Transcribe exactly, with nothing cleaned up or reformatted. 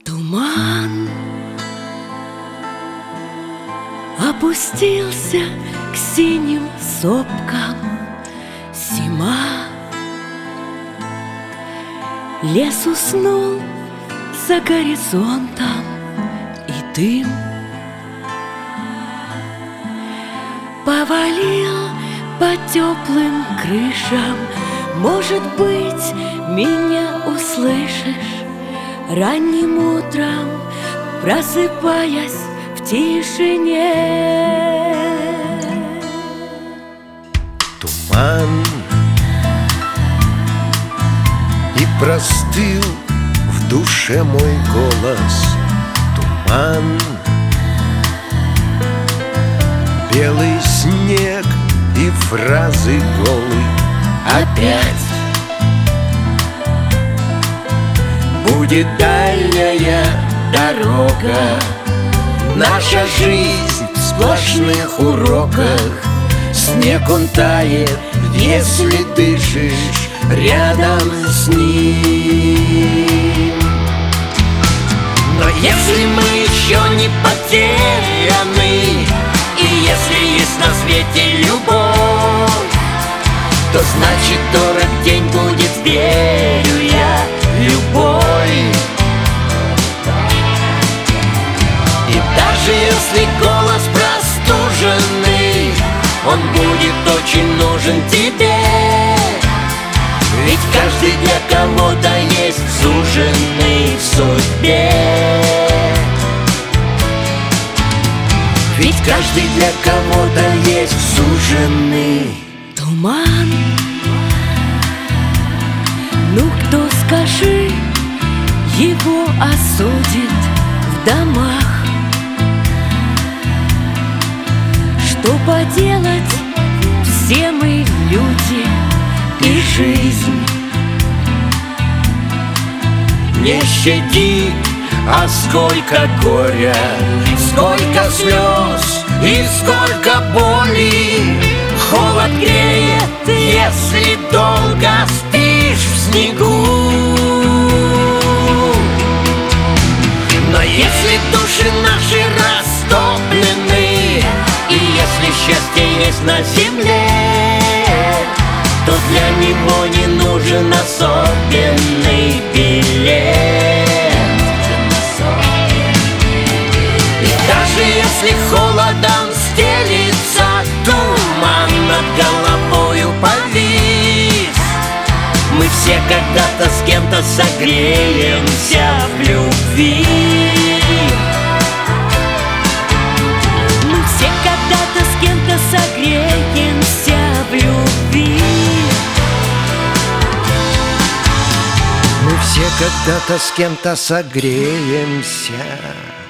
Туман опустился к синим сопкам. Зима. Лес уснул за горизонтом, и дым повалил по теплым крышам. Может быть, меня услышишь ранним утром, просыпаясь в тишине. Туман и простыл в душе мой голос. Туман, белый снег и фразы голы. Опять будет дальняя дорога, наша жизнь в сплошных уроках. Снег он тает, если дышишь рядом с ним. Но если мы еще не потеряны, и если есть на свете любовь, то значит дорог день будет, верю я, любой. И даже если голос простуженный, он будет очень нужен тебе. Ведь каждый для кого-то есть суженный в судьбе. Ведь каждый для кого-то есть суженный. Туман, ну кто, скажи, его осудит в домах? Что поделать, все мы люди, и жизнь не щадит, а сколько горя, сколько слез и сколько боли. Холод греет, если долго спишь в снегу. Но если души наши растоплены, и если счастье есть на земле, то для него не нужен особенный билет. И даже если холодом стелится туман, над головою повис, мы все когда-то с кем-то согреемся в любви. Мы все когда-то с кем-то согреемся в любви. Мы все когда-то с кем-то согреемся.